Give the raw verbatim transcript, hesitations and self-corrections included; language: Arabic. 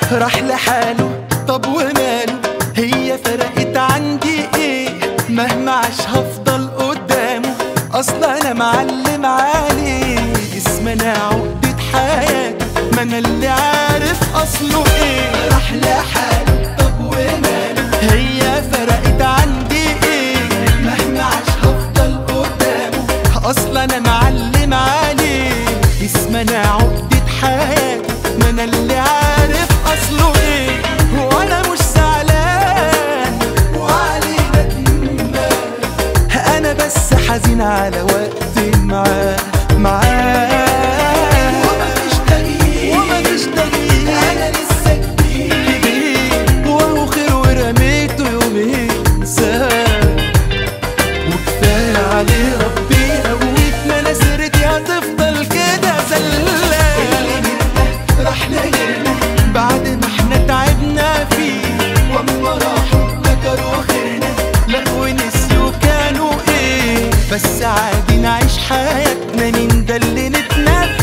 راح لحاله، طب وماله؟ هي فرقت عندي ايه؟ مهما عاش هفضل قدامه، اصل انا معلم عليه. اسمنا عقدة حياته، ما انا اللي عارف اصله ايه. راح لحاله، طب وماله؟ هي فرقت عندي ايه؟ مهما عاش هفضل قدامه، اصل انا معلم عليه. اسمنا عقدة حياته، ما انا اللي عارف اصله ايه. وانا مش زعلان وعليه ندمان، انا بس حزين على وقت معاه معاه. ومفيش تغيير ومفيش تغيير، انا لسه جديد وهو خير ورميته يومين ساب. وكفايه عليه ربي قويت، ما انا سيرتي هتفضل كده زلان. اللي منا راح لغيرنا بعد ما احنا تعبنا فيه، واما راحوا ذكروا خيرنا لا ونسيوا كانوا ايه. بس عادي نعيش حياتنا، مين ده اللي نتنافس